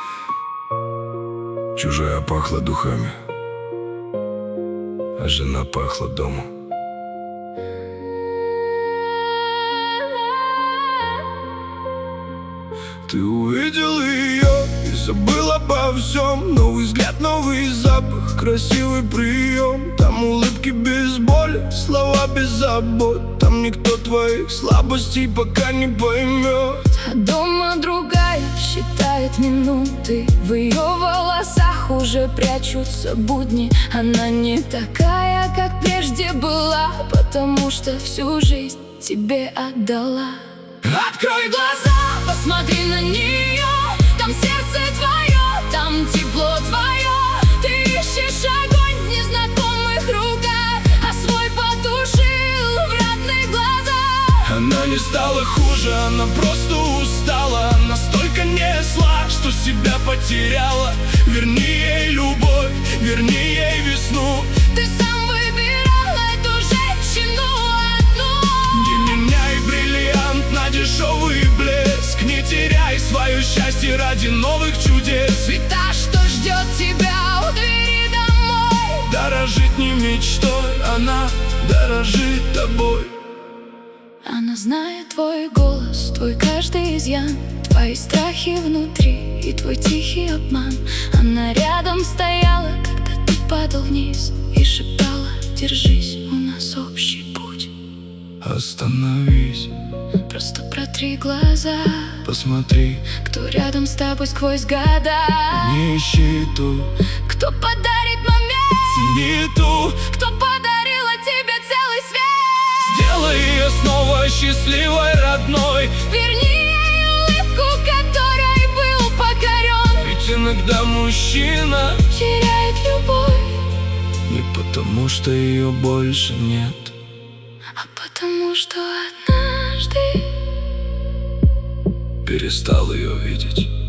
Чужая пахла духами, а жена пахла домом. Ты увидел ее и забыл обо всем. Новый взгляд, новый запах, красивый прием. Там улыбки без боли, слова без забот. Там никто твоих слабостей пока не поймет. А дома другая считает минуты. В ее волосах уже прячутся будни. Она не такая, как прежде была, потому что всю жизнь тебе отдала. Открой глаза, посмотри на нее. Там сердце твое, там тепло твое. Ты ищешь огонь в незнакомых руках, а свой потушил в родных глазах. Она не стала хуже, она просто устала. Настолько несла, что себя потеряла. Верни ей любовь, верни ей весну. Ты сам выбирал эту женщину одну. Не меняй бриллиант на дешевый блеск. Не теряй свое счастье ради новых чудес. Ведь та, что ждет тебя у двери домой, Дорожить не мечтой, она дорожит тобой. она знает твой голос, твой каждый изъян, твои страхи внутри и твой тихий обман. Она рядом стояла, когда ты падал вниз, и шептала: держись, у нас общий путь. Остановись, Просто протри глаза, посмотри, кто рядом с тобой сквозь года. не ищи ту, Кто подарит момент, цени ту. кто подарила тебе целый свет. Сделай ее снова счастливой, родной. Верни ей улыбку, которой был покорен. Ведь иногда мужчина Теряет любовь, не потому, что ее больше нет, а потому что однажды перестал ее видеть.